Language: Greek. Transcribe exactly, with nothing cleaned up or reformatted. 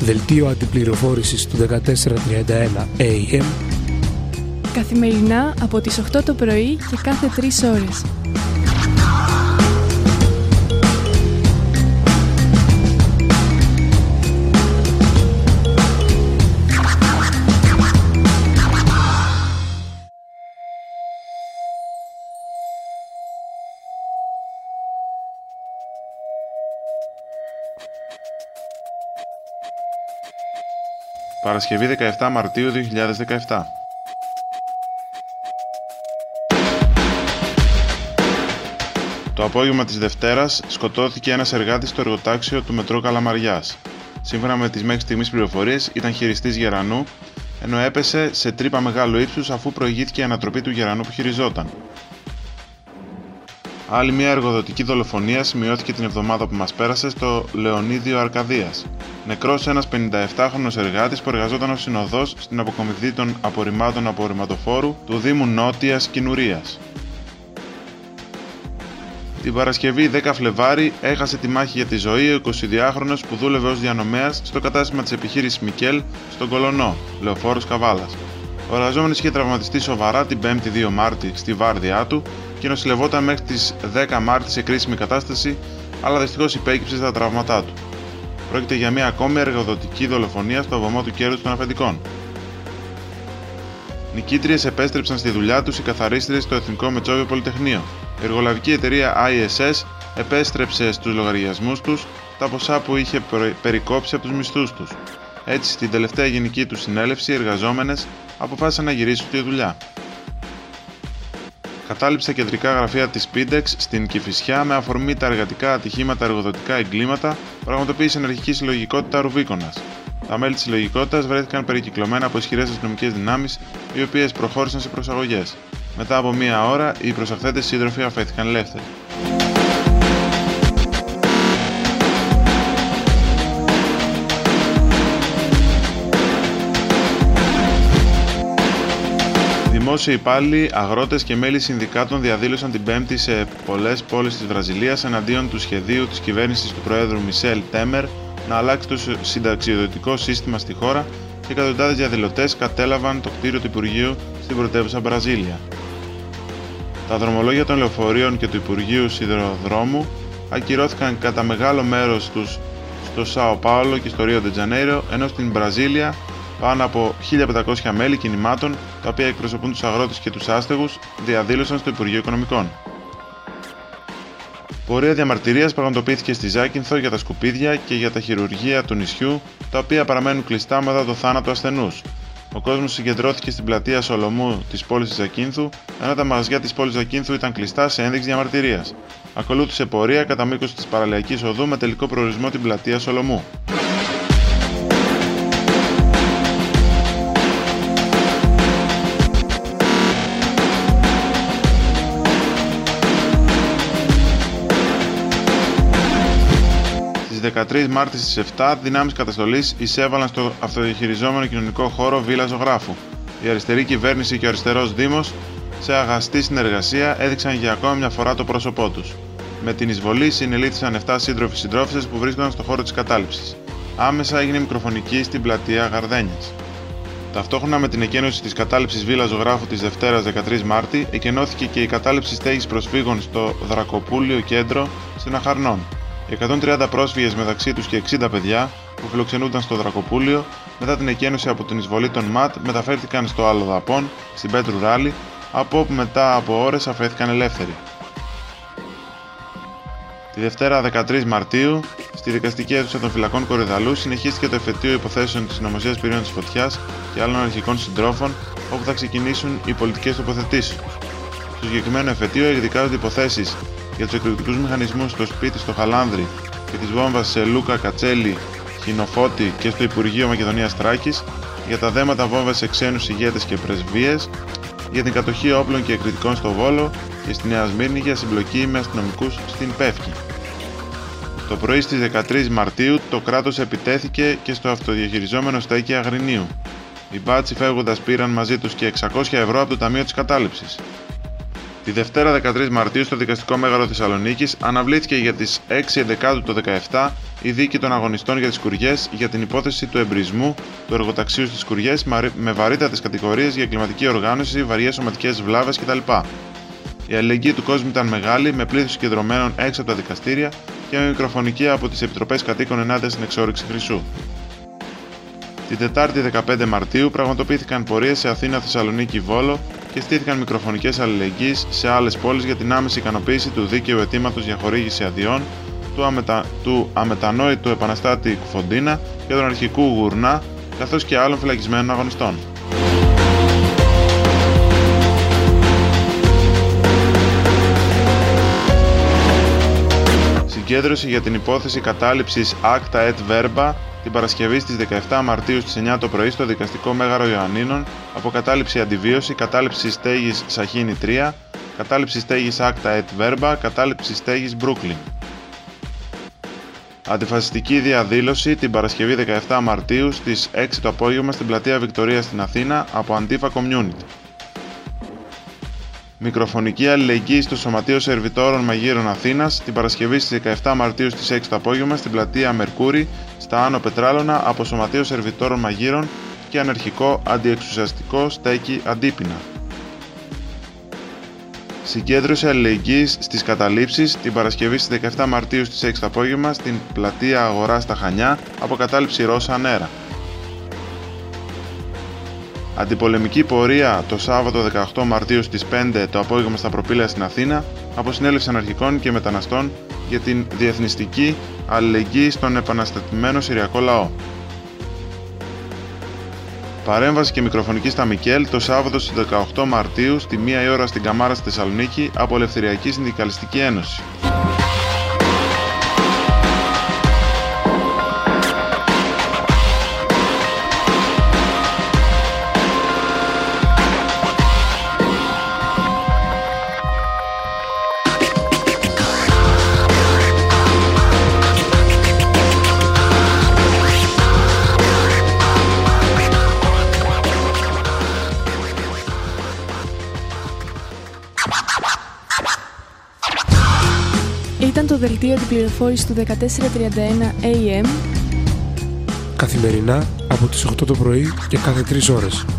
Δελτίο αντιπληροφόρησης του δεκατέσσερα τριάντα ένα έι εμ. Καθημερινά από τις οκτώ το πρωί και κάθε τρεις ώρες. Παρασκευή δεκαεφτά Μαρτίου δύο χιλιάδες δεκαεπτά. Το απόγευμα της Δευτέρας σκοτώθηκε ένας εργάτης στο εργοτάξιο του μετρό Καλαμαριάς. Σύμφωνα με τις μέχρι στιγμής πληροφορίες, ήταν χειριστής γερανού, ενώ έπεσε σε τρύπα μεγάλου ύψους αφού προηγήθηκε η ανατροπή του γερανού που χειριζόταν. Άλλη μια εργοδοτική δολοφονία σημειώθηκε την εβδομάδα που μας πέρασε στο Λεωνίδιο Αρκαδίας. Νεκρός ένας πενηνταεφτάχρονος εργάτης που εργαζόταν ως συνοδός στην αποκομιδή των απορριμμάτων απορριμματοφόρου του Δήμου Νότιας Κινουρίας. Την Παρασκευή δέκα Φλεβάρη έχασε τη μάχη για τη ζωή ο εικοσιδυάχρονος που δούλευε ως διανομέας στο κατάστημα της επιχείρησης Μικέλ στον Κολονό, Λεωφόρος Καβάλας. Ο εργαζόμενος είχε τραυματιστεί σοβαρά την πέμπτη δύο Μάρτη στη βάρδιά του και νοσηλευόταν μέχρι τις δέκα Μάρτη σε κρίσιμη κατάσταση, αλλά δυστυχώς υπέκυψε στα τραύματά του. Πρόκειται για μια ακόμη εργοδοτική δολοφονία στο βωμό του κέρδους των αφεντικών. Νικήτριες επέστρεψαν στη δουλειά τους οι καθαρίστριες στο Εθνικό Μετσόβιο Πολυτεχνείο. Η εργολαβική εταιρεία άι ες ες επέστρεψε στους λογαριασμούς τους τα ποσά που είχε περικόψει από τους μισθούς τους. Έτσι, στην τελευταία γενική του συνέλευση, οι εργαζόμενες αποφάσισαν να γυρίσουν στη δουλειά. Κατάληψε κεντρικά γραφεία της Πίντεξ στην Κηφισιά με αφορμή τα εργατικά ατυχήματα εργοδοτικά εγκλήματα, πραγματοποίησε ενεργική συλλογικότητα Ρουβίκονας. Τα μέλη της συλλογικότητας βρέθηκαν περικυκλωμένα από ισχυρές αστυνομικές δυνάμεις, οι οποίες προχώρησαν σε προσαγωγές. Μετά από μία ώρα, οι προσαχθέντες σύντροφοι αφέθηκαν ελεύθεροι. Δημόσιοι υπάλληλοι, αγρότες και μέλη συνδικάτων διαδήλωσαν την Πέμπτη σε πολλές πόλεις της Βραζιλίας εναντίον του σχεδίου της κυβέρνησης του Προέδρου Μισελ Τέμερ να αλλάξει το συνταξιοδοτικό σύστημα στη χώρα και εκατοντάδες διαδηλωτές κατέλαβαν το κτίριο του Υπουργείου στην πρωτεύουσα Μπραζίλια. Τα δρομολόγια των λεωφορείων και του Υπουργείου Σιδηροδρόμου ακυρώθηκαν κατά μεγάλο μέρος τους στο Σάο Πάολο και στο Ρίο ντε Τζανέιρο, ενώ στην Βραζίλια πάνω από χίλια πεντακόσια μέλη κινημάτων, τα οποία εκπροσωπούν τους αγρότες και τους άστεγους, διαδήλωσαν στο Υπουργείο Οικονομικών. Πορεία διαμαρτυρίας πραγματοποιήθηκε στη Ζάκυνθο για τα σκουπίδια και για τα χειρουργεία του νησιού, τα οποία παραμένουν κλειστά μετά το θάνατο ασθενούς. Ο κόσμος συγκεντρώθηκε στην πλατεία Σολομού της πόλης της Ζακύνθου, ενώ τα μαγαζιά της πόλης Ζακύνθου ήταν κλειστά σε ένδειξη διαμαρτυρίας. Ακολούθησε πορεία κατά μήκος της παραλιακής οδού με τελικό προορισμό την πλατεία Σολομού. Στις δεκατρείς Μάρτη στις επτά, δυνάμεις καταστολής εισέβαλαν στο αυτοδιαχειριζόμενο κοινωνικό χώρο Βίλα Ζωγράφου. Η αριστερή κυβέρνηση και ο αριστερός δήμος, σε αγαστή συνεργασία, έδειξαν για ακόμα μια φορά το πρόσωπό τους. Με την εισβολή συνελήφθησαν επτά σύντροφοι συντρόφισσες που βρίσκονταν στο χώρο της κατάληψης. Άμεσα έγινε μικροφωνική στην πλατεία Γαρδένιας. Ταυτόχρονα με την εκένωση της κατάληψης Βίλα Ζωγράφου της Δευτέρας δεκατρείς Μάρτη, εκενώθηκε και η κατάληψη στέγης προσφύγων στο Δρακοπούλιο Κέντρο στην Αχαρνών. Οι εκατόν τριάντα πρόσφυγες, μεταξύ τους και εξήντα παιδιά, που φιλοξενούνταν στο Δρακοπούλιο, μετά την εκένωση από την εισβολή των ΜΑΤ, μεταφέρθηκαν στο Αλλοδαπών, στην Πέτρου Ράλη, από όπου μετά από ώρες αφέθηκαν ελεύθεροι. Τη Δευτέρα δεκατρείς Μαρτίου, στη δικαστική αίθουσα των φυλακών Κορυδαλού, συνεχίστηκε το εφετείο υποθέσεων της Συνωμοσίας Πυρήνων της Φωτιάς και άλλων αρχικών συντρόφων, όπου θα ξεκινήσουν οι πολιτικές τοποθετήσεις τους. Στο συγκεκριμένο εφετείο εκδικάζονται υποθέσεις για τους εκρηκτικούς μηχανισμούς στο σπίτι στο Χαλάνδρη και της βόμβας σε Λούκα Κατσέλη, Χινοφώτη και στο Υπουργείο Μακεδονίας Θράκης, για τα δέματα βόμβας σε ξένους ηγέτες και πρεσβείες, για την κατοχή όπλων και εκρητικών στο Βόλο και στη Νέα Σμύρνη για συμπλοκή με αστυνομικούς στην Πεύκη. Το πρωί στις δεκατρείς Μαρτίου το κράτος επιτέθηκε και στο αυτοδιαχειριζόμενο στέκι Αγρινίου. Οι μπάτσοι φεύγοντας πήραν μαζί τους και εξακόσια ευρώ από το Ταμείο της Κατάληψης. Τη Δευτέρα δεκατρείς Μαρτίου στο Δικαστικό Μέγαρο Θεσσαλονίκης αναβλήθηκε για τις έξι Ενδεκάτου το δεκαεπτά η δίκη των αγωνιστών για τις Σκουριές για την υπόθεση του εμπρισμού του εργοταξίου στις Σκουριές με βαρύτατες κατηγορίες για εγκληματική οργάνωση, βαριές σωματικές βλάβες κτλ. Η αλληλεγγύη του κόσμου ήταν μεγάλη, με πλήθος συγκεντρωμένων έξω από τα δικαστήρια και με μικροφωνική από τις Επιτροπές Κατοίκων ενάντια στην εξόρυξη χρυσού. Την Τετάρτη δεκαπέντε Μαρτίου πραγματοποιήθηκαν πορείες σε Αθήνα, Θεσσαλονίκη, Βόλο και στήθηκαν μικροφωνικές αλληλεγγύης σε άλλες πόλεις για την άμεση ικανοποίηση του δίκαιου αιτήματος για χορήγηση αδειών του, αμετα... του αμετανόητου επαναστάτη Κουφοντίνα και τον αρχικού Γουρνά, καθώς και άλλων φυλακισμένων αγωνιστών. Συγκέντρωση για την υπόθεση κατάληψης Acta et Verba την Παρασκευή στις δεκαεπτά Μαρτίου στις εννιά το πρωί στο Δικαστικό Μέγαρο Ιωαννίνων, αποκατάληψη αντιβίωση, κατάληψη στέγης Σαχίνη τρία, κατάληψη στέγης Acta et Verba, κατάληψη στέγης Brooklyn. Αντιφασιστική διαδήλωση την Παρασκευή δεκαεπτά Μαρτίου στις έξι το απόγευμα στην Πλατεία Βικτωρίας στην Αθήνα από Antifa Community. Μικροφωνική αλληλεγγύη στο Σωματείο Σερβιτόρων Μαγείρων Αθήνας την Παρασκευή στις δεκαεπτά Μαρτίου στις έξι το απόγευμα στην Πλατεία Μερκούρη στα Άνω Πετράλωνα από Σωματείο Σερβιτόρων Μαγείρων και αναρχικό αντιεξουσιαστικό στέκι Αντίπεινα. Συγκέντρωση αλληλεγγύης στις καταλήψεις την Παρασκευή στις δεκαεπτά Μαρτίου στις έξι το απόγευμα στην Πλατεία Αγορά στα Χανιά από κατάληψη Ρώσα Ανέρα. Αντιπολεμική πορεία το Σάββατο δεκαοκτώ Μαρτίου στις πέντε το απόγευμα στα Προπήλαια στην Αθήνα από συνέλευση αναρχικών και μεταναστών για την διεθνιστική αλληλεγγύη στον επαναστατημένο Συριακό λαό. Παρέμβαση και μικροφωνική στα Μικέλ το Σάββατο στις δεκαοκτώ Μαρτίου στη μία η ώρα στην Καμάρα στη Θεσσαλονίκη από Ελευθεριακή Συνδικαλιστική Ένωση. Ήταν το δελτίο αντιπληροφόρησης του δεκατέσσερα τριάντα ένα έι εμ καθημερινά από τις οκτώ το πρωί και κάθε τρεις ώρες.